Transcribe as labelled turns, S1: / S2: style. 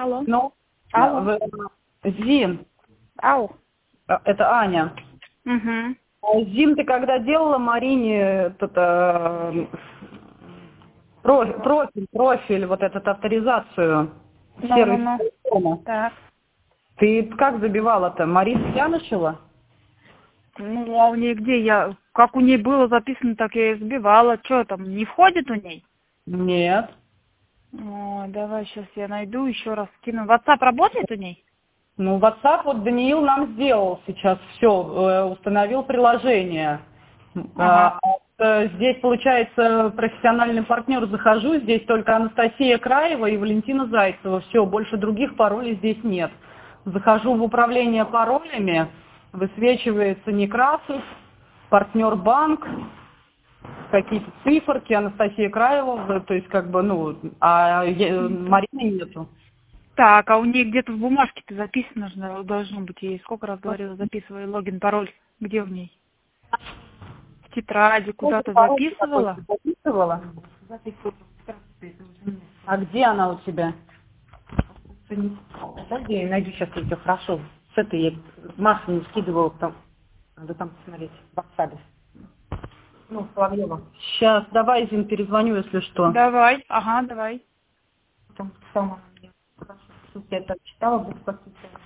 S1: Алло.
S2: Ну,
S1: Алло.
S2: Зин,
S1: Ау.
S2: это Аня.
S1: Угу.
S2: Зин, ты когда делала Марине профиль, вот этот авторизацию в сервисе
S1: Ну.
S2: телефона,
S1: Так.
S2: ты как забивала-то? Марина Янышева?
S1: Ну, а у ней где я? Как у ней было записано, так я и сбивала. Что там, не входит у ней?
S2: Нет.
S1: О, давай сейчас я найду, еще раз скину. WhatsApp работает у ней?
S2: Ну, WhatsApp вот Даниил нам сделал сейчас все, установил приложение.
S1: Ага.
S2: Здесь, получается, профессиональный партнер, захожу, здесь только Анастасия Краева и Валентина Зайцева. Все, больше других паролей здесь нет. Захожу в управление паролями, высвечивается Некрасов, партнер банк, какие-то циферки, Анастасия Краева, то есть как бы, Марины нету.
S1: Так, а у нее где-то в бумажке-то записано должно быть. Я ей сколько раз говорила, записывай логин, пароль. Где у ней? В тетради куда-то записывала?
S2: Записывала? А где она у тебя? Подожди, я найду сейчас ее хорошо. С этой я Маша не скидывала там. Надо там посмотреть в WhatsApp. Ну, Соловьева. Сейчас, давай, Зин, перезвоню, если что.
S1: Давай, ага, давай.
S2: Там сама мне хорошо. Я так читала, буду подписывать.